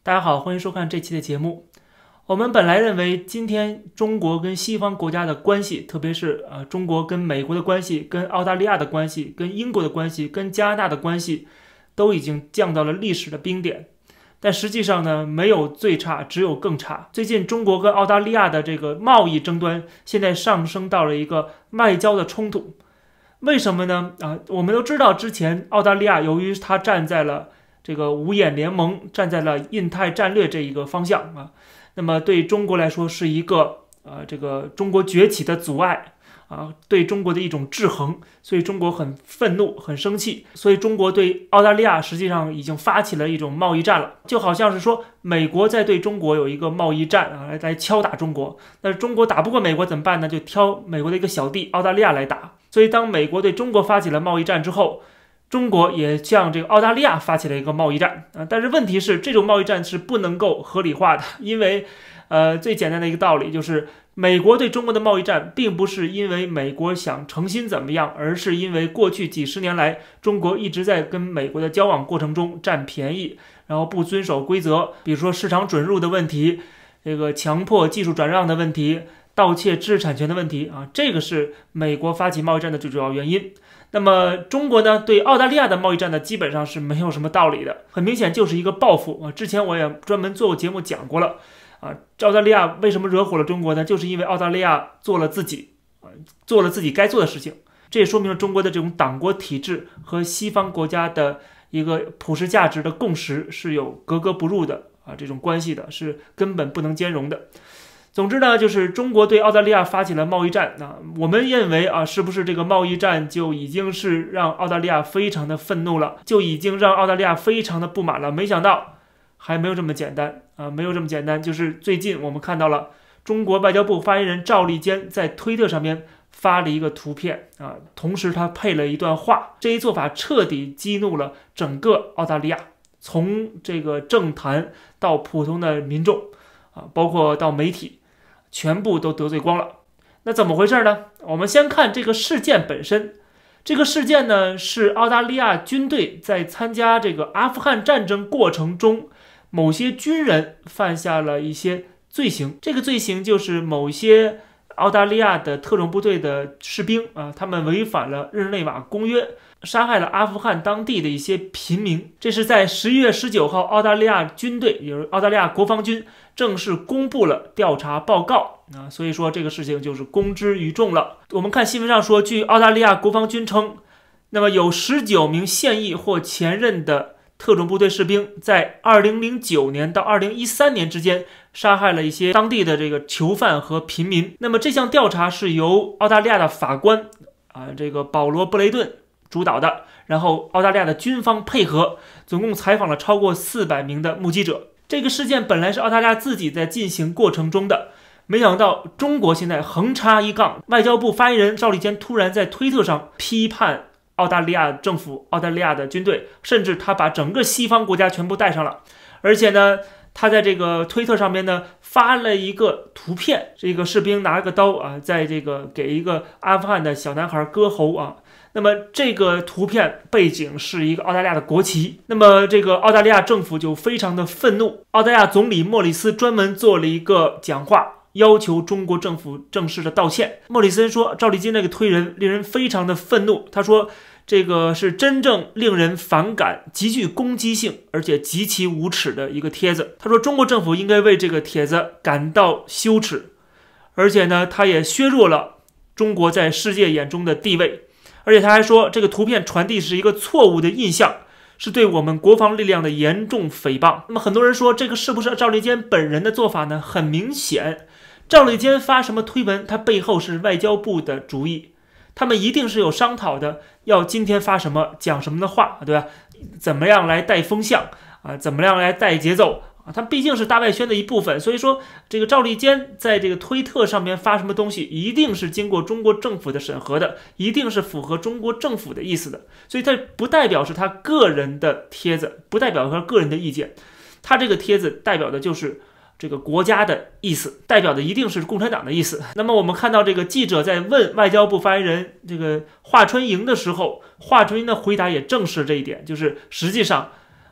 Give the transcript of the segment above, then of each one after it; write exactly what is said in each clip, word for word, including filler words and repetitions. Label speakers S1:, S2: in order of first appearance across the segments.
S1: 大家好，欢迎收看这期的节目。我们本来认为今天中国跟西方国家的关系，特别是呃中国跟美国的关系、跟澳大利亚的关系、跟英国的关系、跟加拿大的关系，都已经降到了历史的冰点。但实际上呢，没有最差，只有更差。最近中国跟澳大利亚的这个贸易争端，现在上升到了一个外交的冲突。为什么呢？啊，我们都知道，之前澳大利亚由于它站在了这个五眼联盟，站在了印太战略这一个方向啊，那么对中国来说是一个呃这个中国崛起的阻碍啊，对中国的一种制衡，所以中国很愤怒，很生气，所以中国对澳大利亚实际上已经发起了一种贸易战了，就好像是说美国在对中国有一个贸易战啊，来来敲打中国。那中国打不过美国怎么办呢？就挑美国的一个小弟澳大利亚来打。所以当美国对中国发起了贸易战之后，中国也向这个澳大利亚发起了一个贸易战啊，但是问题是这种贸易战是不能够合理化的，因为呃最简单的一个道理就是美国对中国的贸易战并不是因为美国想诚心怎么样，而是因为过去几十年来中国一直在跟美国的交往过程中占便宜，然后不遵守规则，比如说市场准入的问题，这个强迫技术转让的问题，盗窃知识产权的问题啊，这个是美国发起贸易战的最主要原因。那么中国呢，对澳大利亚的贸易战呢，基本上是没有什么道理的，很明显就是一个报复啊。之前我也专门做过节目讲过了啊，澳大利亚为什么惹火了中国呢？就是因为澳大利亚做了自己啊，做了自己该做的事情。这也说明了中国的这种党国体制和西方国家的一个普世价值的共识是有格格不入的啊，这种关系的是根本不能兼容的。总之呢，就是中国对澳大利亚发起了贸易战啊，我们认为啊，是不是这个贸易战就已经是让澳大利亚非常的愤怒了，就已经让澳大利亚非常的不满了？没想到还没有这么简单啊，没有这么简单。就是最近我们看到了中国外交部发言人赵立坚在推特上面发了一个图片啊，同时他配了一段话，这一做法彻底激怒了整个澳大利亚，从这个政坛到普通的民众啊，包括到媒体，全部都得罪光了。那怎么回事呢？我们先看这个事件本身。这个事件呢，是澳大利亚军队在参加这个阿富汗战争过程中，某些军人犯下了一些罪行。这个罪行就是某些澳大利亚的特种部队的士兵啊，他们违反了日内瓦公约，杀害了阿富汗当地的一些平民。这是在十一月十九号，澳大利亚军队，也就是澳大利亚国防军正式公布了调查报告啊，所以说这个事情就是公之于众了。我们看新闻上说，据澳大利亚国防军称，那么有十九名现役或前任的特种部队士兵在二零零九年到二零一三年之间杀害了一些当地的这个囚犯和平民。那么这项调查是由澳大利亚的法官啊，这个保罗·布雷顿主导的，然后澳大利亚的军方配合，总共采访了超过四百名的目击者。这个事件本来是澳大利亚自己在进行过程中的，没想到中国现在横插一杠，外交部发言人赵立坚突然在推特上批判澳大利亚政府、澳大利亚的军队，甚至他把整个西方国家全部带上了。而且呢，他在这个推特上面呢发了一个图片，这个士兵拿了个刀啊，在这个给一个阿富汗的小男孩割喉啊。那么这个图片背景是一个澳大利亚的国旗，那么这个澳大利亚政府就非常的愤怒，澳大利亚总理莫里斯专门做了一个讲话，要求中国政府正式的道歉。莫里森说，赵立坚这个推人令人非常的愤怒，他说这个是真正令人反感、极具攻击性而且极其无耻的一个帖子。他说中国政府应该为这个帖子感到羞耻，而且呢，他也削弱了中国在世界眼中的地位。而且他还说，这个图片传递是一个错误的印象，是对我们国防力量的严重诽谤。那么很多人说，这个是不是赵立坚本人的做法呢？很明显，赵立坚发什么推文，他背后是外交部的主意，他们一定是有商讨的，要今天发什么讲什么的话，对吧？怎么样来带风向啊？怎么样来带节奏？他毕竟是大外宣的一部分，所以说这个赵立坚在这个推特上面发什么东西，一定是经过中国政府的审核的，一定是符合中国政府的意思的，所以它不代表是他个人的帖子，不代表他个人的意见，他这个帖子代表的就是这个国家的意思，代表的一定是共产党的意思。那么我们看到这个记者在问外交部发言人这个华春莹的时候，华春莹的回答也证实这一点，就是实际上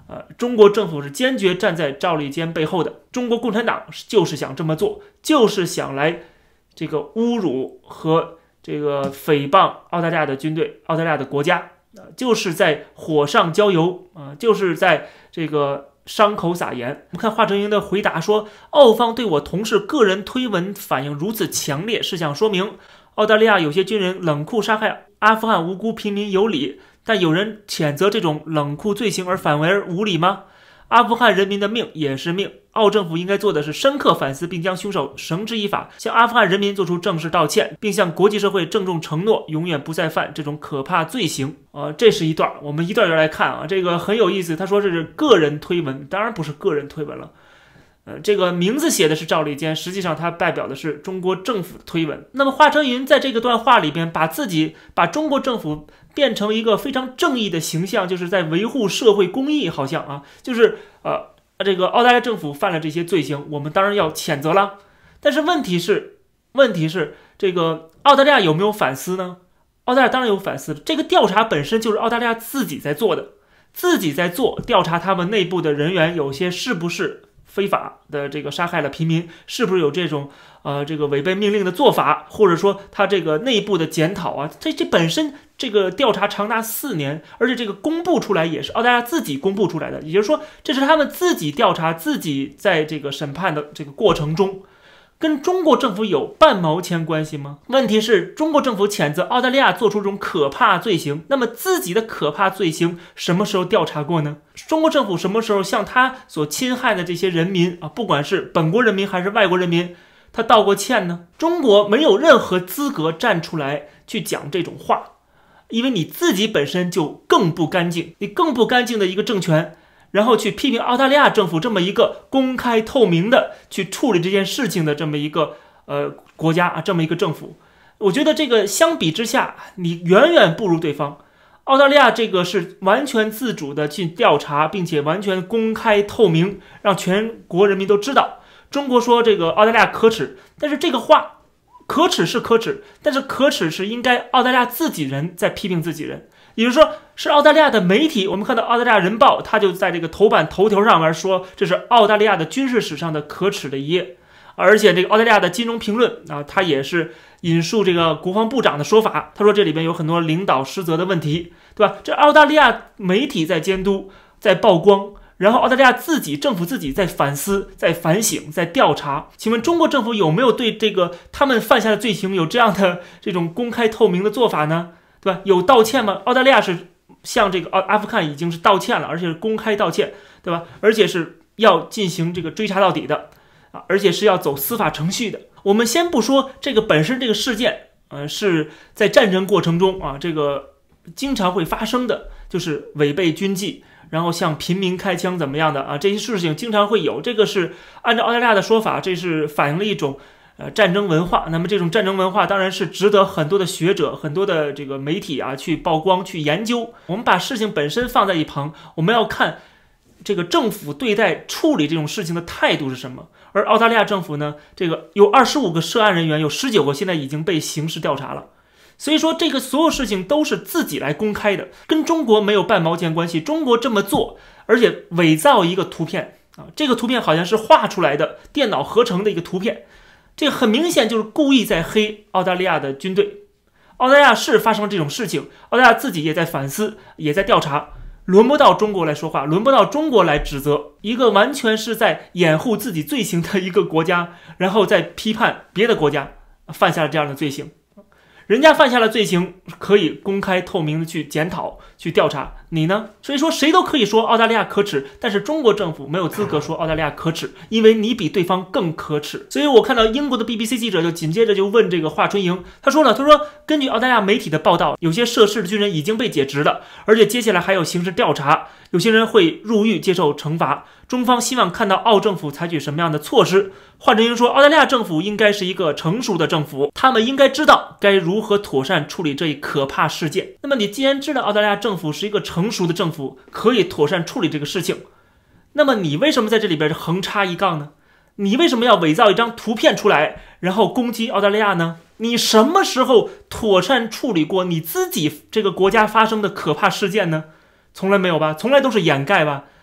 S1: 呃，中国政府是坚决站在赵立坚背后的，中国共产党就是想这么做，就是想来这个侮辱和这个诽谤澳大利亚的军队、澳大利亚的国家，呃、就是在火上浇油啊、呃，就是在这个伤口撒盐。我们看华春莹的回答说，澳方对我同事个人推文反应如此强烈，是想说明澳大利亚有些军人冷酷杀害阿富汗无辜平民有理，但有人谴责这种冷酷罪行而反为而无理吗？阿富汗人民的命也是命，澳政府应该做的是深刻反思，并将凶手绳之以法，向阿富汗人民做出正式道歉，并向国际社会郑重承诺，永远不再犯这种可怕罪行。呃，这是一段，我们一段一段来看啊，这个很有意思。他说这是个人推文，当然不是个人推文了。呃，这个名字写的是赵立坚，实际上它代表的是中国政府的推文。那么华春莹在这个段话里边，把自己把中国政府变成一个非常正义的形象，就是在维护社会公义，好像啊，就是呃，这个澳大利亚政府犯了这些罪行，我们当然要谴责了。但是问题是，问题是这个澳大利亚有没有反思呢？澳大利亚当然有反思，这个调查本身就是澳大利亚自己在做的，自己在做调查，他们内部的人员有些是不是非法的这个杀害了平民，是不是有这种呃这个违背命令的做法，或者说他这个内部的检讨啊，这这本身这个调查长达四年，而且这个公布出来也是澳大利亚自己公布出来的，也就是说这是他们自己调查，自己在这个审判的这个过程中，跟中国政府有半毛钱关系吗？问题是中国政府谴责澳大利亚做出这种可怕罪行，那么自己的可怕罪行什么时候调查过呢？中国政府什么时候向他所侵害的这些人民啊，不管是本国人民还是外国人民，他道过歉呢？中国没有任何资格站出来去讲这种话，因为你自己本身就更不干净，你更不干净的一个政权，然后去批评澳大利亚政府这么一个公开透明的去处理这件事情的这么一个呃国家啊，这么一个政府，我觉得这个相比之下，你远远不如对方。澳大利亚这个是完全自主的去调查，并且完全公开透明，让全国人民都知道。中国说这个澳大利亚可耻，但是这个话可耻是可耻，但是可耻是应该澳大利亚自己人在批评自己人。也就是说，是澳大利亚的媒体，我们看到澳大利亚人报，他就在这个头版头条上面说，这是澳大利亚的军事史上的可耻的一页。而且这个澳大利亚的金融评论啊，他也是引述这个国防部长的说法，他说这里边有很多领导失责的问题，对吧？这澳大利亚媒体在监督，在曝光，然后澳大利亚自己政府自己在反思、在反省、在调查。请问中国政府有没有对这个他们犯下的罪行有这样的这种公开透明的做法呢？对吧？有道歉吗？澳大利亚是向这个阿阿富汗已经是道歉了，而且是公开道歉，对吧？而且是要进行这个追查到底的啊，而且是要走司法程序的。我们先不说这个本身这个事件，呃，是在战争过程中啊，这个经常会发生的，就是违背军纪，然后向平民开枪怎么样的啊，这些事情经常会有。这个是按照澳大利亚的说法，这是反映了一种呃，战争文化。那么这种战争文化当然是值得很多的学者、很多的这个媒体啊去曝光、去研究。我们把事情本身放在一旁，我们要看这个政府对待处理这种事情的态度是什么。而澳大利亚政府呢，这个有二十五个涉案人员，有十九个现在已经被刑事调查了。所以说，这个所有事情都是自己来公开的，跟中国没有半毛钱关系。中国这么做，而且伪造一个图片啊，这个图片好像是画出来的，电脑合成的一个图片。这很明显就是故意在黑澳大利亚的军队。澳大利亚是发生这种事情，澳大利亚自己也在反思，也在调查，轮不到中国来说话，轮不到中国来指责一个完全是在掩护自己罪行的一个国家，然后再批判别的国家犯下了这样的罪行。人家犯下了罪行，可以公开透明的去检讨、去调查，你呢？所以说谁都可以说澳大利亚可耻，但是中国政府没有资格说澳大利亚可耻，因为你比对方更可耻。所以我看到英国的 B B C 记者就紧接着就问这个华春莹，他说了，他说根据澳大利亚媒体的报道，有些涉事的军人已经被解职了，而且接下来还有刑事调查，有些人会入狱接受惩罚。中方希望看到澳政府采取什么样的措施。华春莹说，澳大利亚政府应该是一个成熟的政府，他们应该知道该如何妥善处理这一可怕事件。那么你既然知道澳大利亚政府是一个成熟的政府，可以妥善处理这个事情，那么你为什么在这里边横插一杠呢？你为什么要伪造一张图片出来，然后攻击澳大利亚呢？你什么时候妥善处理过你自己这个国家发生的可怕事件呢？从来没有吧，从来都是掩盖吧。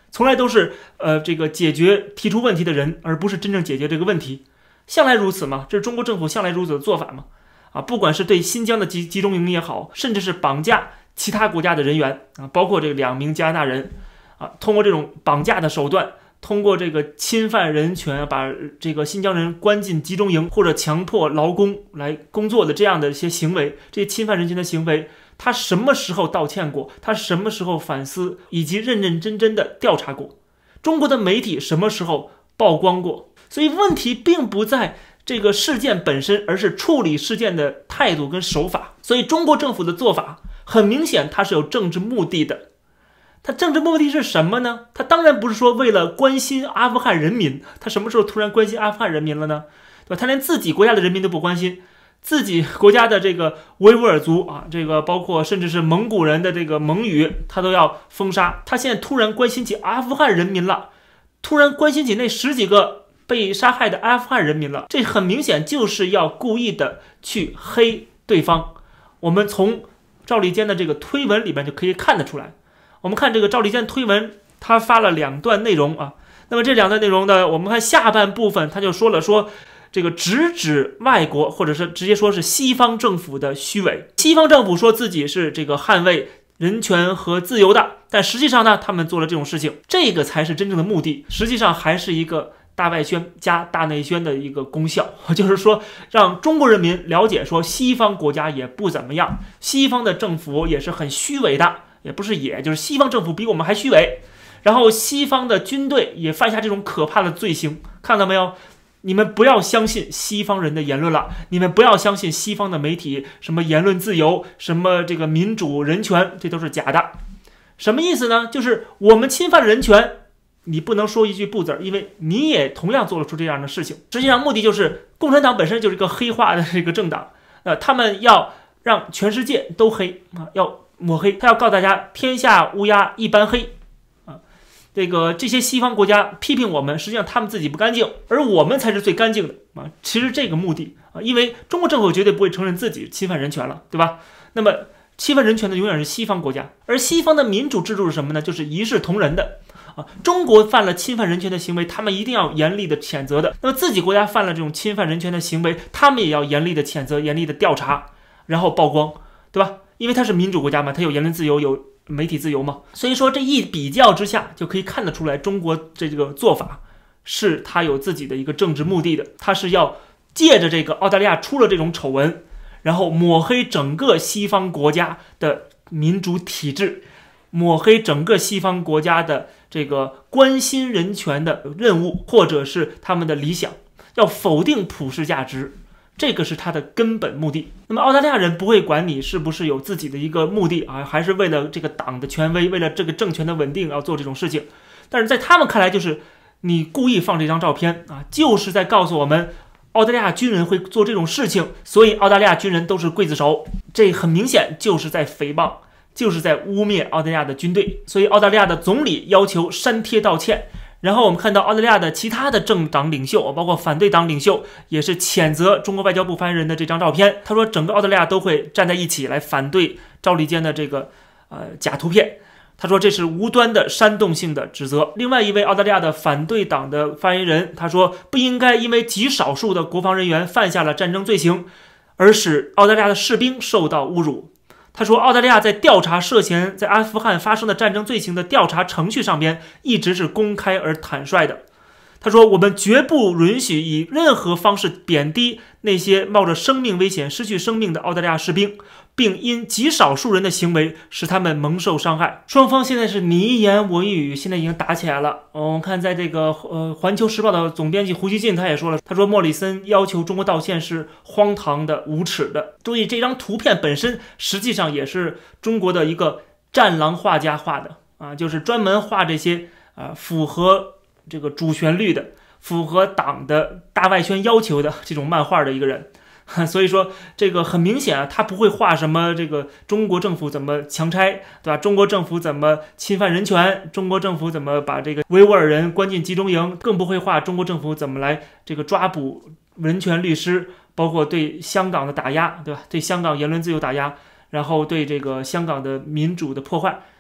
S1: 从来都是呃这个解决提出问题的人，而不是真正解决这个问题，向来如此嘛，这是中国政府向来如此的做法嘛。啊，不管是对新疆的集集中营也好，甚至是绑架其他国家的人员啊，包括这两名加拿大人啊，通过这种绑架的手段，通过这个侵犯人权，把这个新疆人关进集中营或者强迫劳工来工作的这样的一些行为，这些侵犯人权的行为，他什么时候道歉过？他什么时候反思以及认认真真的调查过？中国的媒体什么时候曝光过？所以问题并不在这个事件本身，而是处理事件的态度跟手法。所以中国政府的做法很明显，它是有政治目的的。它政治目的是什么呢？它当然不是说为了关心阿富汗人民，它什么时候突然关心阿富汗人民了呢？对吧？他连自己国家的人民都不关心，自己国家的这个维吾尔族啊，这个包括甚至是蒙古人的这个蒙语，他都要封杀。他现在突然关心起阿富汗人民了，突然关心起那十几个被杀害的阿富汗人民了，这很明显就是要故意的去黑对方。我们从赵立坚的这个推文里面就可以看得出来。我们看这个赵立坚推文，他发了两段内容啊。那么这两段内容呢，我们看下半部分，他就说了说这个直指外国，或者是直接说是西方政府的虚伪。西方政府说自己是这个捍卫人权和自由的，但实际上呢，他们做了这种事情，这个才是真正的目的。实际上还是一个大外宣加大内宣的一个功效，就是说让中国人民了解说西方国家也不怎么样，西方的政府也是很虚伪的，也不是也就是西方政府比我们还虚伪，然后西方的军队也犯下这种可怕的罪行，看到没有？你们不要相信西方人的言论了，你们不要相信西方的媒体，什么言论自由，什么这个民主人权，这都是假的。什么意思呢？就是我们侵犯了人权，你不能说一句不字，因为你也同样做了出这样的事情。实际上目的就是共产党本身就是一个黑化的这个政党，呃，他们要让全世界都黑啊，要抹黑，他要告诉大家天下乌鸦一般黑啊。这个这些西方国家批评我们，实际上他们自己不干净，而我们才是最干净的啊。其实这个目的啊，因为中国政府绝对不会承认自己侵犯人权了，对吧？那么侵犯人权的永远是西方国家，而西方的民主制度是什么呢？就是一视同仁的。啊，中国犯了侵犯人权的行为，他们一定要严厉的谴责的。那么自己国家犯了这种侵犯人权的行为，他们也要严厉的谴责、严厉的调查，然后曝光，对吧？因为它是民主国家嘛，它有言论自由，有媒体自由嘛。所以说这一比较之下，就可以看得出来，中国这个做法是它有自己的一个政治目的的，它是要借着这个澳大利亚出了这种丑闻，然后抹黑整个西方国家的民主体制，抹黑整个西方国家的这个关心人权的任务，或者是他们的理想，要否定普世价值，这个是他的根本目的。那么澳大利亚人不会管你是不是有自己的一个目的啊，还是为了这个党的权威，为了这个政权的稳定要做这种事情。但是在他们看来，就是你故意放这张照片啊，就是在告诉我们澳大利亚军人会做这种事情，所以澳大利亚军人都是刽子手。这很明显就是在诽谤，就是在污蔑澳大利亚的军队。所以澳大利亚的总理要求删帖道歉，然后我们看到澳大利亚的其他的政党领袖，包括反对党领袖，也是谴责中国外交部发言人的这张照片。他说整个澳大利亚都会站在一起来反对赵立坚的这个呃假图片。他说这是无端的煽动性的指责。另外一位澳大利亚的反对党的发言人，他说不应该因为极少数的国防人员犯下了战争罪行，而使澳大利亚的士兵受到侮辱。他说澳大利亚在调查涉嫌在阿富汗发生的战争罪行的调查程序上边一直是公开而坦率的。他说我们绝不允许以任何方式贬低那些冒着生命危险失去生命的澳大利亚士兵，并因极少数人的行为使他们蒙受伤害。双方现在是你一言我一语，现在已经打起来了。我们看在这个呃环球时报的总编辑胡锡进他也说了，他说莫里森要求中国道歉是荒唐的、无耻的。注意这张图片本身实际上也是中国的一个战狼画家画的啊，就是专门画这些啊符合这个主旋律的、符合党的大外宣要求的这种漫画的一个人。所以说这个很明显啊，他不会画什么这个中国政府怎么强拆，对吧？中国政府怎么侵犯人权，中国政府怎么把这个维吾尔人关进集中营，更不会画中国政府怎么来这个抓捕人权律师，包括对香港的打压，对吧？对香港言论自由打压，然后对这个香港的民主的破坏。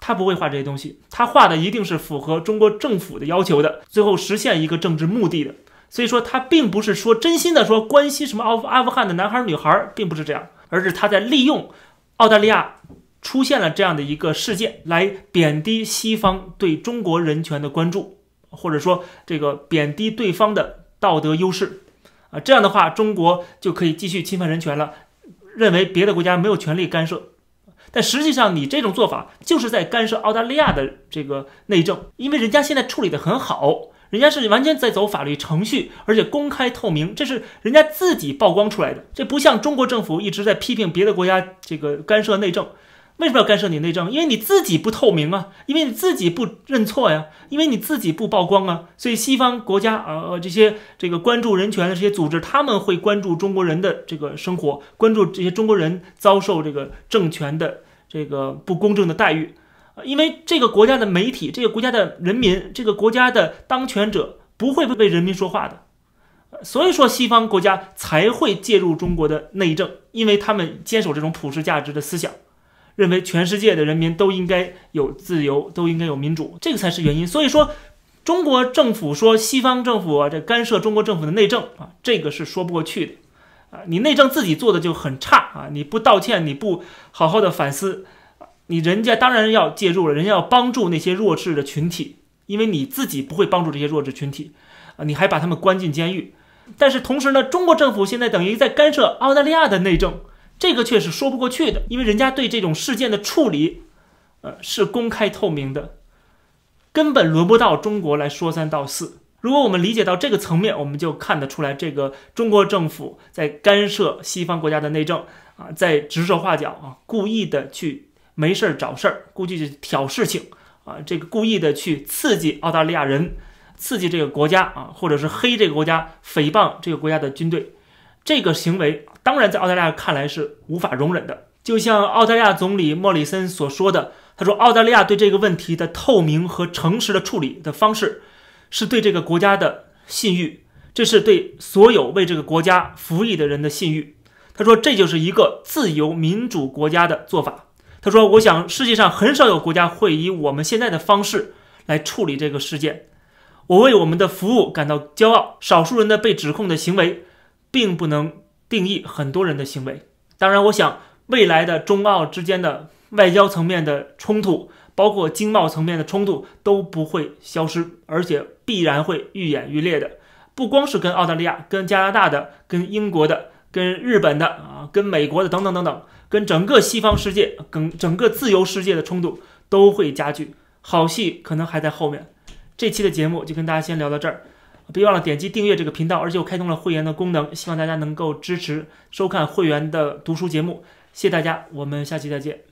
S1: 他不会画这些东西，他画的一定是符合中国政府的要求的，最后实现一个政治目的的。所以说他并不是说真心的说关心什么阿阿富汗的男孩女孩，并不是这样，而是他在利用澳大利亚出现了这样的一个事件来贬低西方对中国人权的关注，或者说这个贬低对方的道德优势啊，这样的话中国就可以继续侵犯人权了，认为别的国家没有权利干涉。但实际上你这种做法就是在干涉澳大利亚的这个内政，因为人家现在处理得很好，人家是完全在走法律程序，而且公开透明，这是人家自己曝光出来的。这不像中国政府一直在批评别的国家这个干涉内政。为什么要干涉你内政？因为你自己不透明啊，因为你自己不认错呀，因为你自己不曝光啊。所以西方国家呃这些这个关注人权的这些组织，他们会关注中国人的这个生活，关注这些中国人遭受这个政权的这个不公正的待遇。因为这个国家的媒体，这个国家的人民，这个国家的当权者不会为人民说话的。所以说西方国家才会介入中国的内政，因为他们坚守这种普世价值的思想，认为全世界的人民都应该有自由，都应该有民主，这个才是原因。所以说中国政府说西方政府啊这干涉中国政府的内政啊，这个是说不过去的啊！你内政自己做的就很差啊，你不道歉，你不好好的反思，你人家当然要介入了，人家要帮助那些弱势的群体，因为你自己不会帮助这些弱势群体啊，你还把他们关进监狱。但是同时呢，中国政府现在等于在干涉澳大利亚的内政，这个却是说不过去的，因为人家对这种事件的处理呃，是公开透明的，根本轮不到中国来说三道四。如果我们理解到这个层面，我们就看得出来，这个中国政府在干涉西方国家的内政啊，在指手画脚啊，故意的去没事找事儿，故意去挑事情啊，这个故意的去刺激澳大利亚人，刺激这个国家啊，或者是黑这个国家，诽谤这个国家的军队，这个行为当然在澳大利亚看来是无法容忍的。就像澳大利亚总理莫里森所说的，他说澳大利亚对这个问题的透明和诚实的处理的方式，是对这个国家的信誉，这是对所有为这个国家服役的人的信誉。他说这就是一个自由民主国家的做法。他说我想世界上很少有国家会以我们现在的方式来处理这个事件，我为我们的服务感到骄傲。少数人的被指控的行为并不能定义很多人的行为。当然我想未来的中澳之间的外交层面的冲突，包括经贸层面的冲突都不会消失，而且必然会愈演愈烈的。不光是跟澳大利亚，跟加拿大的，跟英国的，跟日本的啊，跟美国的等等等等，跟整个西方世界，跟整个自由世界的冲突都会加剧。好戏可能还在后面。这期的节目就跟大家先聊到这儿，别忘了点击订阅这个频道，而且我开通了会员的功能，希望大家能够支持收看会员的读书节目。谢谢大家，我们下期再见。